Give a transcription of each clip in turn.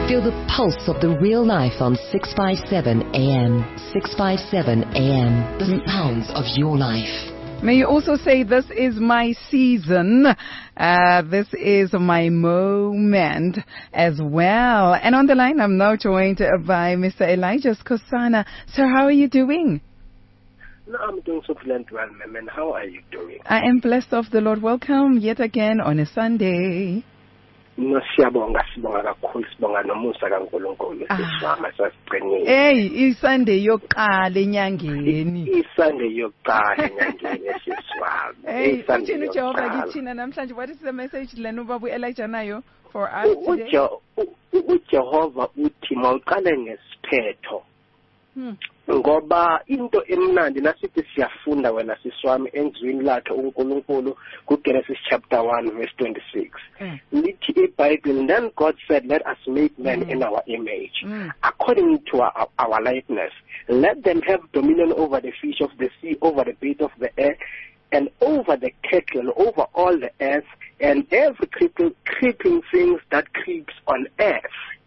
Feel the pulse of the real life on 657 AM. 657 AM, the sounds of your life. May you also say, this is my season. This is my moment as well. And on the line, I'm now joined by Mr. Elijah Skhosana. Sir, how are you doing? No, I'm doing so well, ma'am. How are you doing? I am blessed of the Lord. Welcome yet again on a Sunday. No, siyabonga kakhulu, sibonga nomusa kaNkulunkulu sisama sasiqinile. Hey, iSunday yokuqala enyangeni. iSunday yokuqala enyangeni siswami. Hey, uthini uJehova kithina namhlanje? What is the message lena ubaba Elijah nayo for us today? uJehova uthi mawuqale ngesiphetho. Ngoba into emnandi nasithi siyafunda wena siswami enzwini lakhe uNkulunkulu kuGenesis chapter 1 verse 26. Lithi iBhayibheli, then God said, let us make man in our image, according to our likeness. Let them have dominion over the fish of the sea, over the birds of the air, and over the cattle, over all the earth, and every creeping things that creeps on earth.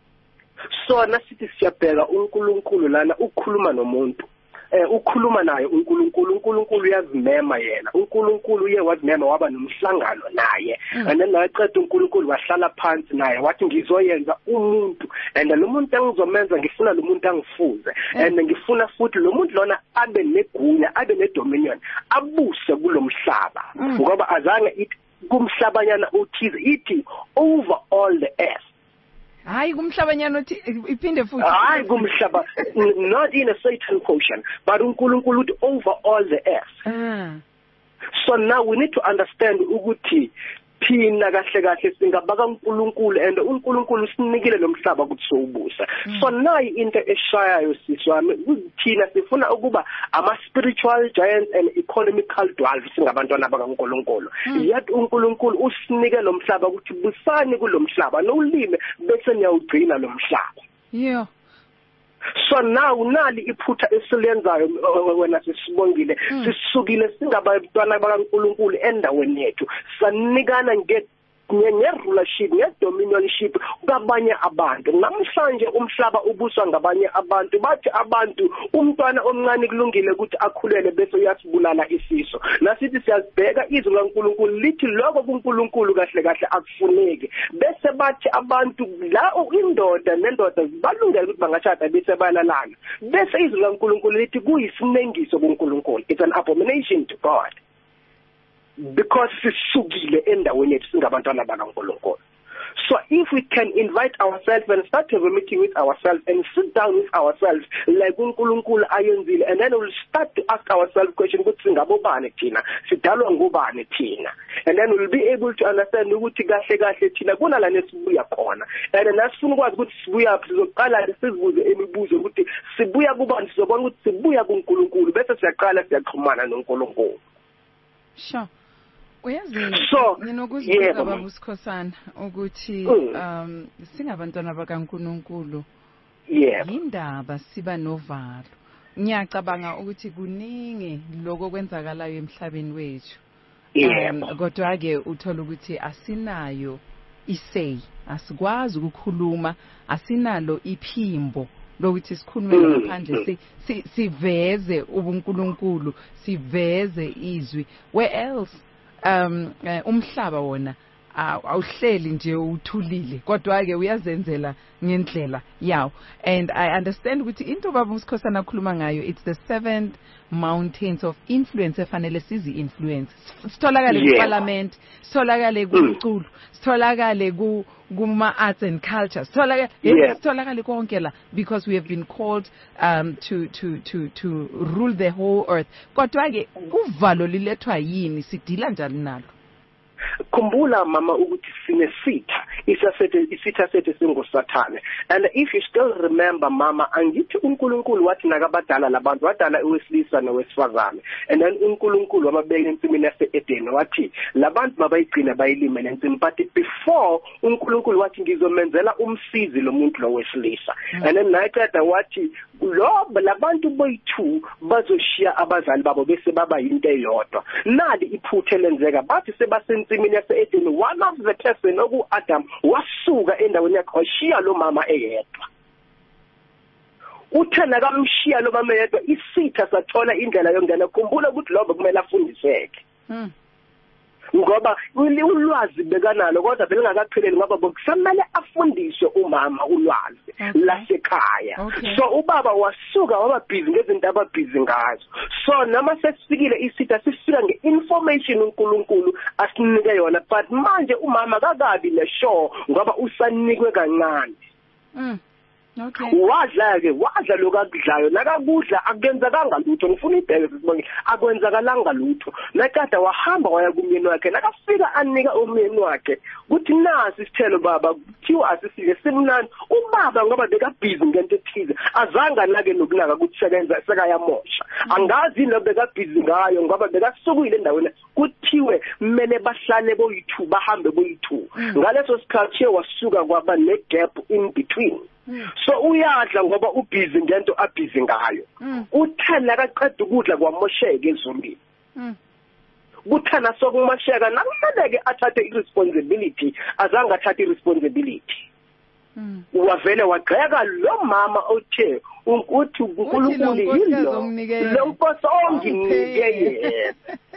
So nasithi siyabheka uNkulunkulu lana ukhuluma nomuntu. Ukhuluma naye uNkulunkulu uyazimema yena. uNkulunkulu uye wazimema waba nomhlangano naye. And then naqeda uNkulunkulu wahlala phansi naye wathi ngizoyenza umuntu. And lo muntu engizomenza ngifuna lo muntu angifuze. And ngifuna futhi lo muntu lona abe negunya, abe nedominion, abuse kulomhlaba. Ngoba azange ithi kumhlabanyana uthize, ithi over all the earth. Hayi kumhlabanyana uthi iphinde futhi. Hayi kumhlaba, not in a certain portion, but uNkulunkulu uthi over all the earth. So now we need to understand ukuthi thina kahle singabaka uNkulunkulu, and uNkulunkulu usinikile lo mhlaba ukuthi sowubusa. So nayi into eshayayo siswami, thina sifuna ukuba ama spiritual giants and economical dwarfs singabantwana bakaNkulunkulu. Yet uNkulunkulu usinike lo mhlaba ukuthi busani kulo mhlaba nowulime bese niyawugcina lo mhlaba. Yeah. So now nali iphutha esilenzayo wena sisibongile, sisukile singabantwana bakaNkulunkulu endaweni yethu, sanikana nge-rulership, nge-dominionship kwabanye abantu. Namhlanje umhlaba ubuswa ngabanye abantu, bathi abantu umntwana omncane kulungile ukuthi akhulele bese uyasibulala isiso. Nasithi siyazibheka izwi laNkulunkulu lithi lokho kuNkulunkulu kahle akufuneki. Bese bathi abantu la indoda nendoda zibalungele ukuthi bangashada bese bayalalana. Bese izwi laNkulunkulu lithi kuyisinengiso kuNkulunkulu. It's an abomination to God. Because sisukile endaweni yethu singabantwana bakaNkulunkulu. So if we can invite ourselves and start to have a meeting with ourselves and sit down with ourselves like uNkulunkulu ayenzile, and then we'll start to ask ourselves questions ukuthi singabobani thina, sidalwa ngubani thina, and then we'll be able to understand ukuthi kahle thina kunala nesibuya khona. And nasifuna ukwazi ukuthi sibuya sizoqala sizibuze imibuzo ukuthi sibuya kubani, sizobona ukuthi sibuya kuNkulunkulu bese siyaqala siyaxhumana noNkulunkulu. Sure. Uyazi nginokuzibuzisa baba uSkhosana ukuthi singabantwana bakaNkulunkulu yindaba siba novalo. Ngiyacabanga ukuthi kuningi lokho kwenzakalayo emhlabeni wethu. Kodwa ke uthola ukuthi asinayo isay, asikwazi ukukhuluma, asinalo iphimbo lokuthi sikhulume ngaphandle siveze ubuNkulunkulu, siveze izwi. Where else umhlaba wona awuhleli nje uthulile, kodwa ke uyazenzela ngendlela yawo. And I understand ukuthi into baba uSkhosana akhuluma ngayo, it's the 7 mountains of influence efanele sizi influence. Sitholakale kuParliament, sitholakale kumculo, sitholakale kuma arts and culture, sitholakale konke la, because we have been called to rule the whole earth. Kodwa ke uvalo lilethwa yini, sidila njani nalo? Kumbula mama ukuthi sinesitha, isitha sethu singuSathane. And if you still remember mama, angithi uNkulunkulu wathi nakabadala labantu wadala owesilisa nowesifazane. And then uNkulunkulu wamabeka ensimini yase-Eden wathi labantu mabayigcina bayilime lensimi, but before uNkulunkulu wathi ngizomenzela umsizi lo muntu lo wesilisa. And then naqeda wathi labantu boyi-2 bazoshiya abazali babo bese baba yinto eyodwa. Nali iphutha elenzeka bathi sebasensimini yase-Eden, one of the person oku-Adam wasuka endaweni yakhe washiya lo mama eyedwa. Uthena kamshiya lo mama eyedwa isitha sathola indlela yongena. Khumbula ukuthi lo kumele afundiseke. Ngoba ulwazi bekanalo kodwa belingakapheleli ngoba bokusamele afundiswe umama ulwazi lasekhaya. So ubaba wasuka waba busy ngezinto ababhizi ngazo. So nama sesifikile isitha sifika ngeinformation uNkulunkulu asinike yona, but manje umama kakabi neshow ngoba usanikwe kancane. Wadla lokudlayo nakakudla akenzakanga lutho. Ngifuna ibheke sibonke akwenzakalanga lutho. Nakada wahamba waya kumyeni wakhe nakafika anika umyeni wakhe kuthi nasi isithelo baba kuthiwa asisile simnandi. Ubaba ngoba bekabhizi ngento ethize azanga nake nokunaka ukuthi sekenza sekayamosha. Angazi lo bekabhizi ngayo ngoba bekasukile endaweni kuthiwe kumele bahlale boyi2 bahambe boyi2. Ngaleso sikhathi wasuka kwaba negap in between. So uyadla ngoba ubhizi ngento abhizi ngayo. Uthana akaqeda ukudla kwamosheka ezombili. Kuthana sokumosheka nakumele athathe irresponsibility azange athathe irresponsibility. Wavele wagxeka lo mama othe ukuthi uNkulunkulu yilo lo nkosi onginike yena.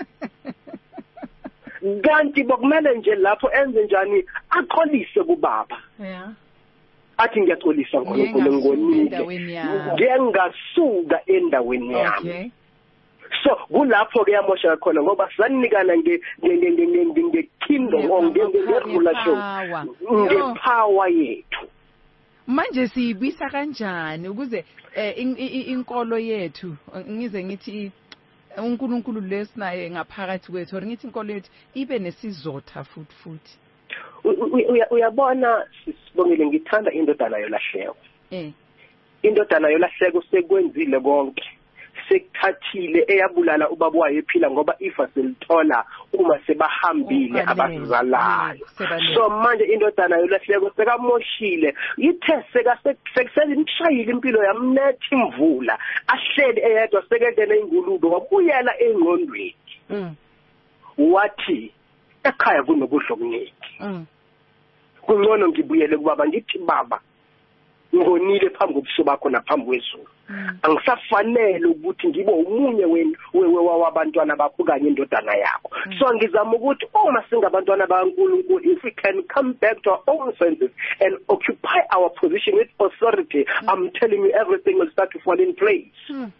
Kanti bokumele nje lapho enze njani aqolise kubaba. Athi ngiyaxolisa uNkulunkulu ngonike ngengasuka endaweni yami. So kulapho ke yamosha khona ngoba sanikana ngekingdom nge-relation ngepower yethu. Manje siyibisa kanjani ukuze inkolo yethu ngize ngithi uNkulunkulu lesinaye ngaphakathi kwethu or ngithi inkolo yethu ibe nesizotha futhi. Uyabona sibongile ngithanda indodana yolahleko. Indodana yolahleko sekwenzile konke. Sekuthathile eyabulala ubaba wayo ephila ngoba ifa selithola uma sebahambile abazalayo. So manje indodana yolahleko sekamoshile ithe sekuselimshayile impilo yamnethi imvula ahleli eyedwa sekengena ingulube wabuyela engqondweni. Wathi ekhaya kunokudla okuningi. Kungcono ngibuyele kubaba ngithi baba ngonile phambi kobuso bakho naphambi kwezulu. Angisafanele ukuthi ngibe umunye wabantwana bakho kanye indodana yakho. So ngizama ukuthi uma singabantwana bakaNkulunkulu, if we can come back to our own senses and occupy our position with authority, I'm telling you everything will start to fall in place. And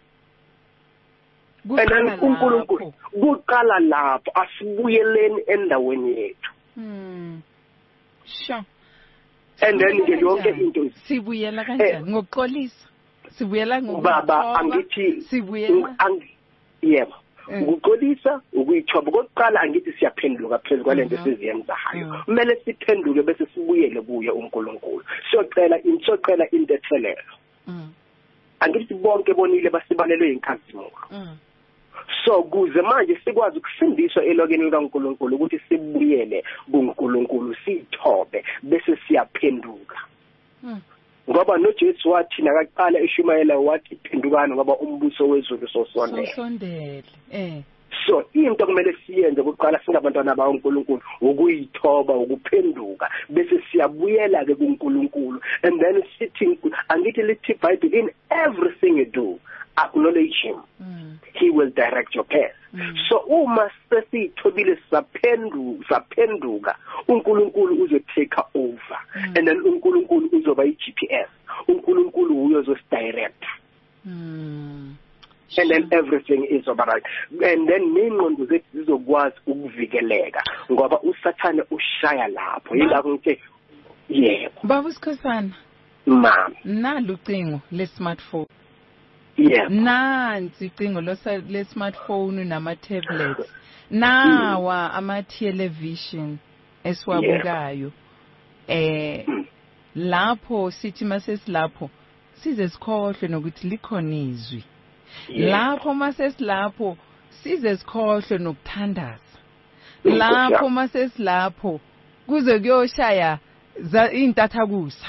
then uNkulunkulu kuqala lapho asibuyeleni endaweni yethu. Sure. And then yonke into sibuyela kanjani ngokuxolisa sibuyela ngobaba angithi sibuyela yebo ukuxolisa ukuyithoba kokuqala angithi siyaphenduka phezulu kwalento esiziyenzayo kumele siphenduke bese sibuyele kuye uNkulunkulu siyocela intethelelo angithi bonke bonile basibalelwe inkazimulo so kuze manje sikwazi ukusindiswa elokeni likaNkulunkulu ukuthi sibuyele kuNkulunkulu sithobe bese siyaphenduka ngoba noJesu wathi nakaqala eshumayela wathi phendukani ngoba umbuso wezulu sosondele so into kumele siyenze ukuqala singabantwana bakaNkulunkulu ukuyithoba ukuphenduka bese siyabuyela ke kuNkulunkulu and then sitting angithi lithi Bible in everything you do acknowledge him he will direct your path so uma sesithobile saphenduka uNkulunkulu uzotake over and then uNkulunkulu uzoba iGPS uNkulunkulu uyozodirect and then everything is alright and then nengqondo zethu zizokwazi ukuvikeleka ngoba uSathane ushaya lapho yingakho ngithi yebo baba uSikhosana mama nalo ucingo le smartphone yeah nansi icingo le smartphone nama tablets nawa ama television esiwabukayo lapho sithi masesilapho size sikhohle nokuthi likhona izwi lapho masesilapho size sikhohle nokuthandaza lapho masesilapho kuze kuyoshaya intathakusa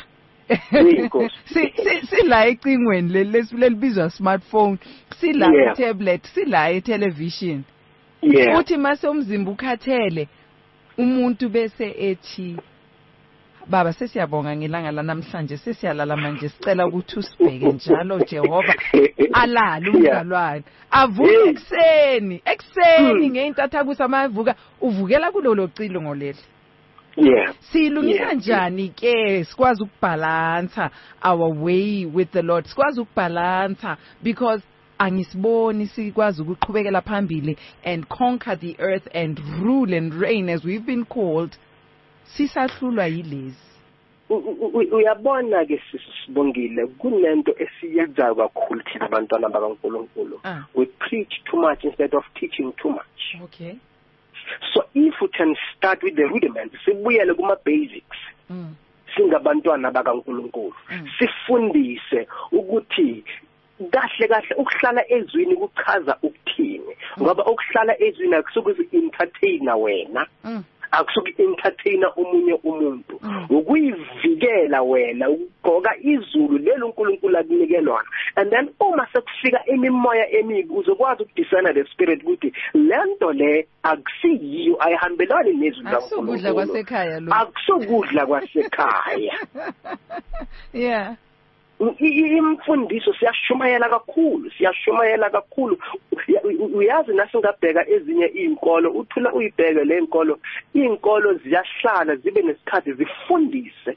sila ecingweni lesibizwa smartphone sila tablet sila television uthi mase umzimba ukhathele umuntu bese ethi baba sesiyabonga ngelanga lanamhlanje sesiyalala manje sicela ukuthi usibheke njalo Jehova alala umzalwane avuke ekseni ngeintatha kusamavuka uvukela kulolo cilo ngoleli. Silungisa njani ke sikwazi ukubalansa our way with the Lord, sikwazi ukubalansa because angisiboni sikwazi ukuqhubekela phambili and conquer the earth and rule and reign as we've been called sisahlulwa yilezi. Uyabona ke Sibongile kunento esiyenza kakhulu thina abantwana bakaNkulunkulu. We preach too much instead of teaching too much. Okay. So if we can start with the rudiments, sibuyele kuma basics. Singabantwana bakaNkulunkulu. Sifundise ukuthi kahle ukuhlala ezwini kuchaza ukuthini. Ngoba ukuhlala ezwini akusukuzi entertainer wena. Akusuku entertainer omunye umuntu ukuyivikela wena ukugqoka izulu lelo uNkulunkulu akunike lona and then uma sekufika imimoya emibi uzokwazi ukudiscern the spirit ukuthi lento le akusiyiyo ayihambelani nezwi laNkulunkulu akusukudla kwasekhaya lo akusukudla kwasekhaya. Yeah. Imfundiso siyashumayela kakhulu uyazi nasingabheka ezinye izinkolo uthula uyibheke le izinkolo ziyahlala zibe nesikhathi zifundise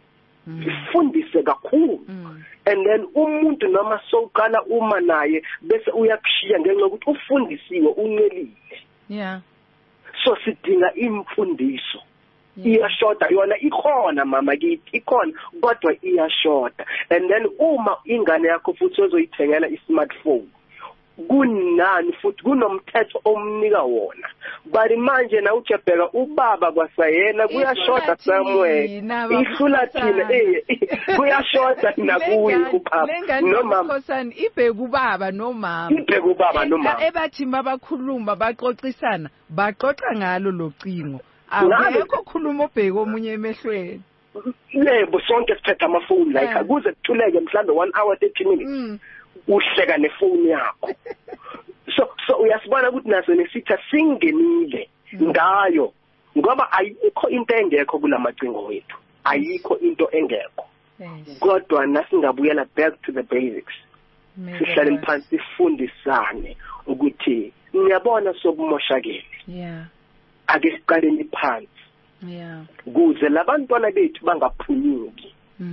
kakhulu and then umuntu noma soqala uma naye bese uyakushiya ngenxa ukuthi ufundisiwe uncelile. So sidinga imfundiso. Iyashota yona ikhona mama kithi ikhona kodwa iyashota and then uma ingane yakho futhi ozoyithengela i-smartphone kunani futhi kunomthetho omnika wona but manje na ujebheka ubaba kwasayena kuyashota somewhere ihlula thina kuyashota nakuye upapa nomama ibheka ubaba nomama ebathi babakhuluma baxoxisana baxoxa ngalo locingo awekho khuluma obheka omunye emehlweni. Lebo sonke sithatha amafoni like akuze kuthuleke mhlambe 1 hour 30 minutes uhleka nefoni yakho. So uyasibona ukuthi naso nesitha singenile ngayo ngoba ayikho into engekho kulamacingo wethu. Ayikho into engekho. Kodwa nasingabuyela back to the basics. Sihlale phansi sifundisane ukuthi ngiyabona sokumoshakele. Ake siqaleni phansi. Kuze labantwana bethu bangaphunyuki.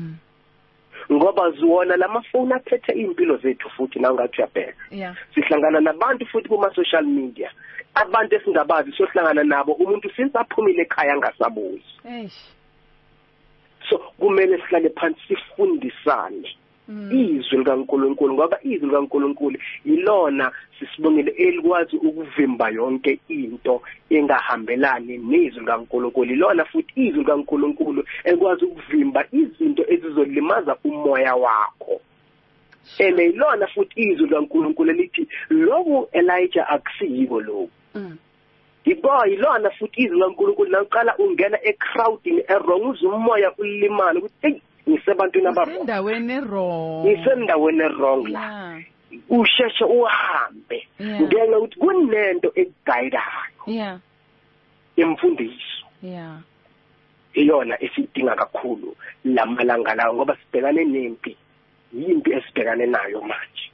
Ngoba ziwona lamafoni athethe impilo zethu futhi na ungathi uyabheka. Sihlangana nabantu futhi kuma social media. Abantu esingabazi sohlangana nabo umuntu since aphumile ekhaya ngasabuzi. So kumele sihlale phansi sifundisane. Izwi likaNkulunkulu ngoba izwi likaNkulunkulu yilona sisibongile elikwazi ukuvimba yonke into engahambelani nezwi likaNkulunkulu ilona futhi izwi likaNkulunkulu ekwazi ukuvimba izinto ezizolimaza umoya wakho elilona futhi izwi likaNkulunkulu lithi lokhu Elijah akusiyiko lokho ilona futhi izwi likaNkulunkulu naqala ungena ecrowding errong uzumoya ulimala ukuthi ngisebantwini ababo ngisendaweni wrong la usheshe uhambe ngenxa ukuthi kunento ekuguidayo imfundiso iyona esidinga kakhulu lamalanga lawo ngoba sibhekane nempi yimpi esibhekane nayo manje.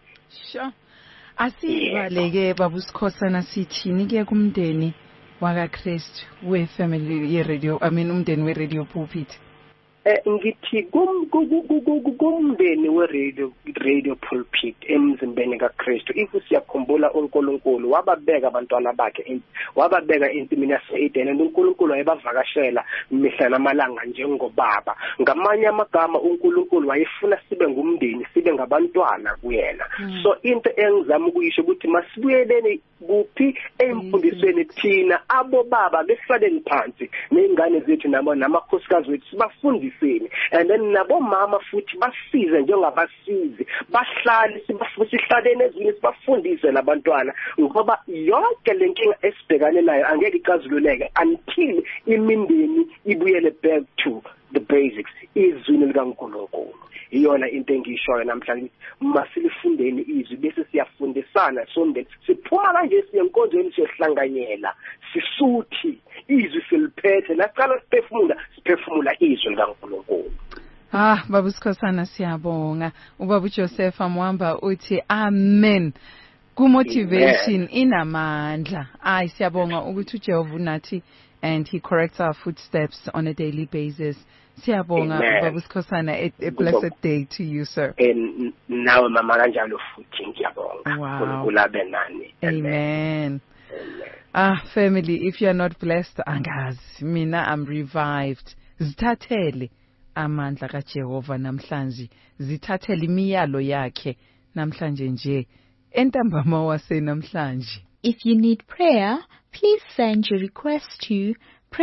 Asibaleke babusikhosana sithini ke kumndeni wakaKristu we-family ye-radio umndeni we-radio pulpit. Ngithi kumndeni we-radio pulpit emzimbeni kaKristu if siyakhumbula uNkulunkulu wababeka abantwana bakhe wababeka ensimini yase-Eden and uNkulunkulu wayebavakashela mihla namalanga njengobaba. Ngamanye amagama uNkulunkulu wayefuna sibe ngumndeni sibe ngabantwana kuyena. So into engizama ukuyisho ukuthi masibuyeleni kuphi emfundisweni thina abo baba besihlaleni phansi nezingane zethu namakhosikazi wethu sibafundiseni and then nabo mama futhi basize njengabasizi bahlale sibafundisane ezweni sibafundise labantwana ngoba yonke lenkinga esibhekane nayo angeke icazululeke until imindeni ibuyele back to the basics izwi likaNkulunkulu. Iyona into engishoyo namhlanje masilifundeni izwi bese siyafundisana sondela siphuma kanje siyenkonzweni siyohlanganyela sisuthi izwi siliphethe laqala siphefumula izwi likaNkulunkulu. Baba Sikhosana siyabonga. Ubaba Joseph Mwamba uthi amen. Ku-motivation inamandla. Siyabonga ukuthi uJehova unathi and he corrects our footsteps on a daily basis. Siyabonga Baba Sikhosana, a blessed day to you, sir. Nawe mama kanjalo futhi ngiyabonga. Wow. Amen. Family, if you are not blessed, angazi mina I'm revived. Zithathele amandla kaJehova namhlanje, zithathele imiyalo yakhe namhlanje nje entambama wase namhlanje. If you need prayer, please send your request to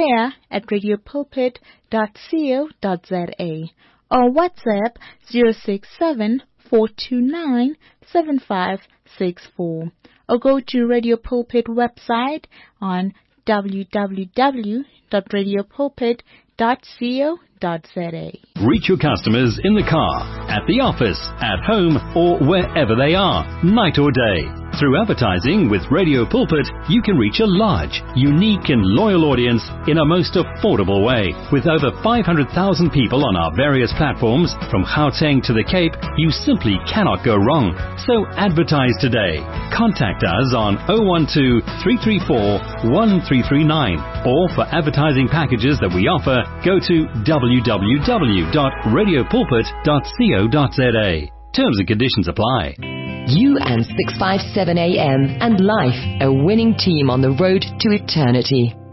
prayer@radiopulpit.co.za or WhatsApp 067-429-7564 or go to Radio Pulpit website on www.radiopulpit.co.za. Reach your customers in the car, at the office, at home, or wherever they are, night or day. Through advertising with Radio Pulpit, you can reach a large, unique and loyal audience in a most affordable way. With over 500,000 people on our various platforms, from Gauteng to the Cape, you simply cannot go wrong. So advertise today. Contact us on 012-334-1339, or for advertising packages that we offer, go to www.radiopulpit.co.za. Terms and conditions apply. You and 657 AM and life, a winning team on the road to eternity.